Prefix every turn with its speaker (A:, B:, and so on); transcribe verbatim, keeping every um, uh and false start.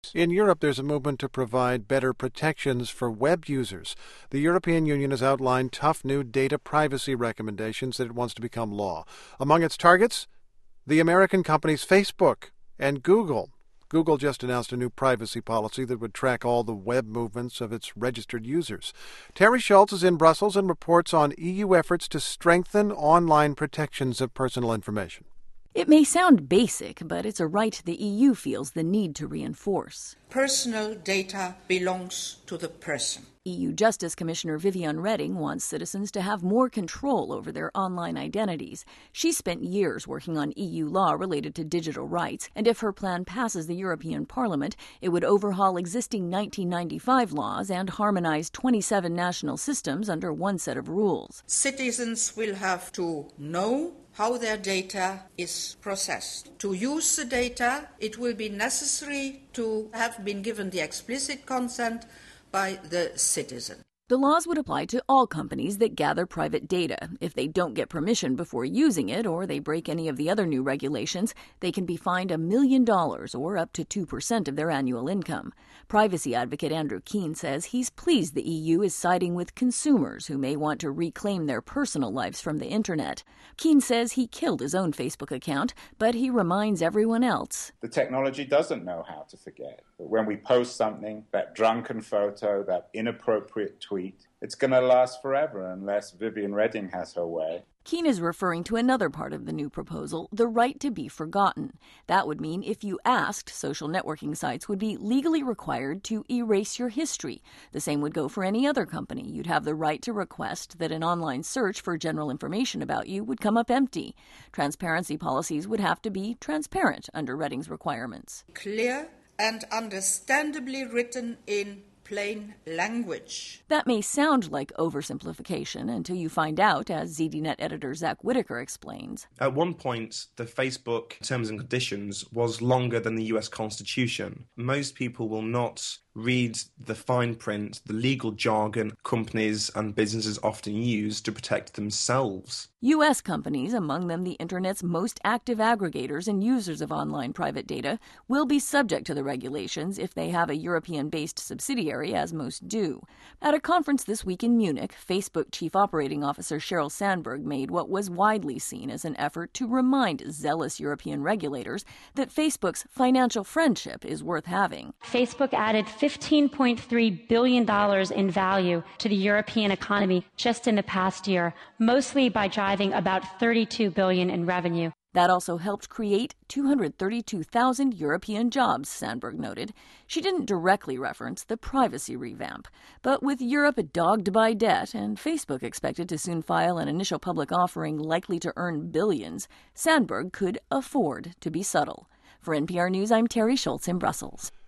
A: In Europe, there's a movement to provide better protections for web users. The European Union has outlined tough new data privacy recommendations that it wants to become law. Among its targets, the American companies Facebook and Google. Google just announced a new privacy policy that would track all the web movements of its registered users. Terry Schultz is in Brussels and reports on E U efforts to strengthen online protections of personal information.
B: It may sound basic, but it's a right the E U feels the need to reinforce.
C: Personal data belongs to the person.
B: E U Justice Commissioner Viviane Reding wants citizens to have more control over their online identities. She spent years working on E U law related to digital rights, and if her plan passes the European Parliament, it would overhaul existing nineteen ninety-five laws and harmonize twenty-seven national systems under one set of rules.
C: Citizens will have to know how their data is processed. To use the data, it will be necessary to have been given the explicit consent by the citizen.
B: The laws would apply to all companies that gather private data. If they don't get permission before using it or they break any of the other new regulations, they can be fined a million dollars or up to two percent of their annual income. Privacy advocate Andrew Keene says he's pleased the E U is siding with consumers who may want to reclaim their personal lives from the internet. Keene says he killed his own Facebook account, but he reminds everyone else.
D: The technology doesn't know how to forget. But when we post something, that drunken photo, that inappropriate tweet, it's going to last forever unless Viviane Reding has her way.
B: Keene is referring to another part of the new proposal, the right to be forgotten. That would mean if you asked, social networking sites would be legally required to erase your history. The same would go for any other company. You'd have the right to request that an online search for general information about you would come up empty. Transparency policies would have to be transparent under Reding's requirements.
C: Clear and understandably written in plain language.
B: That may sound like oversimplification until you find out, as Z D Net editor Zach Whitaker explains.
E: At one point, the Facebook terms and conditions was longer than the U S Constitution. Most people will not read the fine print, the legal jargon companies and businesses often use to protect themselves.
B: U S companies, among them the Internet's most active aggregators and users of online private data, will be subject to the regulations if they have a European-based subsidiary, as most do. At a conference this week in Munich, Facebook Chief Operating Officer Sheryl Sandberg made what was widely seen as an effort to remind zealous European regulators that Facebook's financial friendship is worth having.
F: Facebook added fifteen point three billion dollars in value to the European economy just in the past year, mostly by driving about thirty-two billion dollars in revenue.
B: That also helped create two hundred thirty-two thousand European jobs, Sandberg noted. She didn't directly reference the privacy revamp. But with Europe dogged by debt and Facebook expected to soon file an initial public offering likely to earn billions, Sandberg could afford to be subtle. For N P R News, I'm Terry Schultz in Brussels.